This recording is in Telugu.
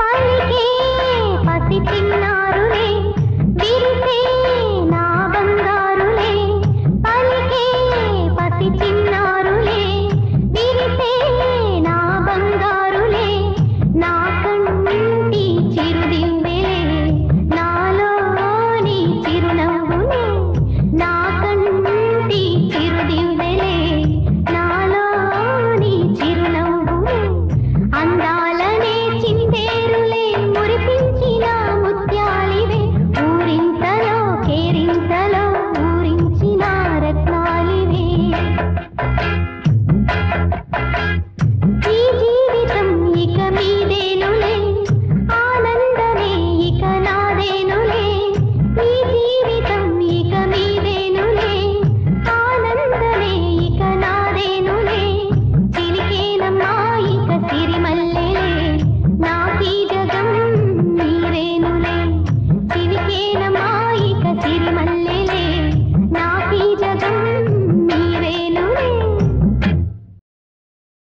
పలికే పసి చిన్నారులే విరిసే నా బంగారులే పలికే పసి చిన్నారులే విరిసే నా బంగారులే నా కంటి చిరుదివ్వెలే నాలోని చిరునవ్వులే నా కంటి చిరుదివ్వెలే నాలోని చిరునవ్వులే అందాలనే చిందేరులే మురిపించిన ముత్యాలివే ఊరింతలో కేరింతలో ఊరించిన రత్నాలివే ఈ జీవితం ఇక మీదేనులే ఆనందమే ఇక నాదేనులే ఈ జీవితం ఇక మీదేనులే ఆనందమే ఇక నాదేనులే చిలికేనమ్మా ఇక సిరిమల్లెలే నాకీ జగం నీవేనులే చిలికేనమ్మా ఇక సిరిమల్లె